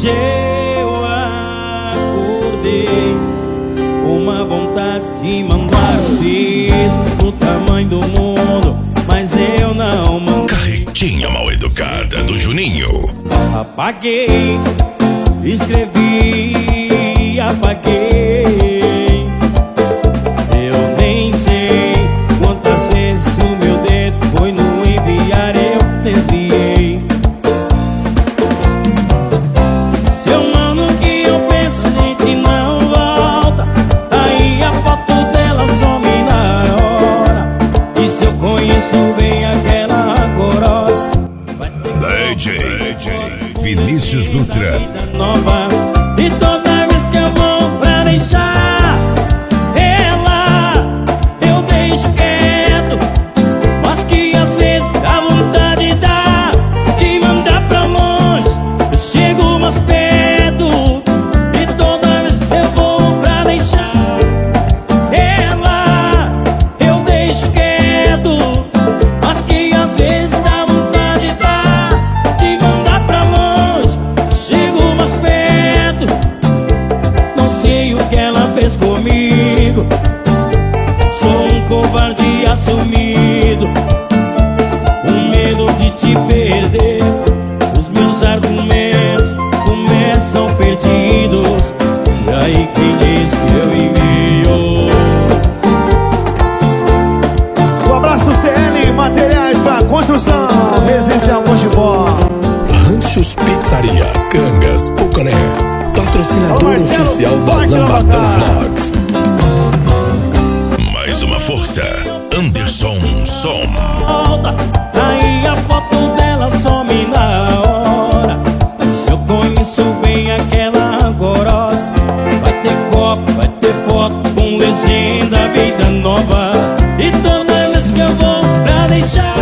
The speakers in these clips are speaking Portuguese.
Hoje eu acordei com uma vontade de mandar um beijo pro tamanho do mundo, mas eu não mandei. Carretinha mal educada do Juninho. Apaguei, escrevi, apaguei. Eu nem sei quantas vezes o meu dedo foi no enviar, eu desviei. Se eu mando o que eu penso, a gente não volta. Aí a foto dela some na hora. E se eu conheço bem aquela corosa, DJ Vinícius Dutra. Nova. E toda vez que eu vou pra deixar ela, eu deixo quieto. Mas que às vezes dá vontade de mandar pra longe. Eu chego mais perto. E toda vez que eu vou pra deixar ela, eu deixo quieto. Mas que às vezes dá vontade de mandar pra longe. Chego mais perto. Não sei o que ela fez comigo. Sou um covarde assumido, com medo de te perder. Os meus argumentos começam perdidos. E aí quem diz que eu envio? Um abraço CL, materiais pra construção, residencial Mojibó. Ranchos Pizzaria, Cangas, Pucané. Patrocinador oficial da Lambadão Vlogs. Mais uma força, Anderson Som. Volta, aí a foto dela some na hora. Se eu conheço bem aquela corosa, vai ter copo, vai ter foto com legenda vida nova. E toda vez que eu vou pra deixar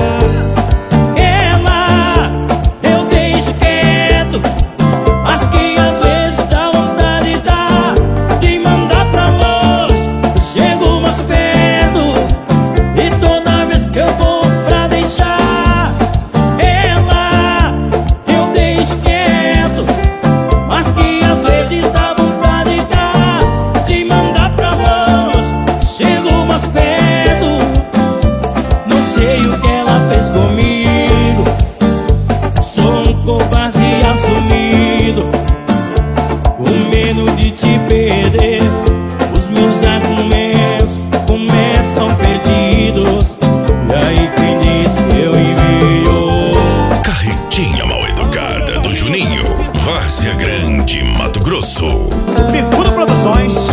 ela, eu deixo quieto. Mas que às vezes dá vontade de mandar pra longe. Eu chego mais perto. E toda vez que eu vou pra deixar ela, eu deixo quieto. Mas que às vezes dá vontade de mandar pra longe. Chego mais perto. Não sei o que ela fez comigo. Sou um covarde assumido, com medo de te perder. Os meus argumentos começam perdidos. E aí quem diz que eu envio? Carretinha mal educada do Juninho. Várzea Grande, Mato Grosso. Bicudo Produções.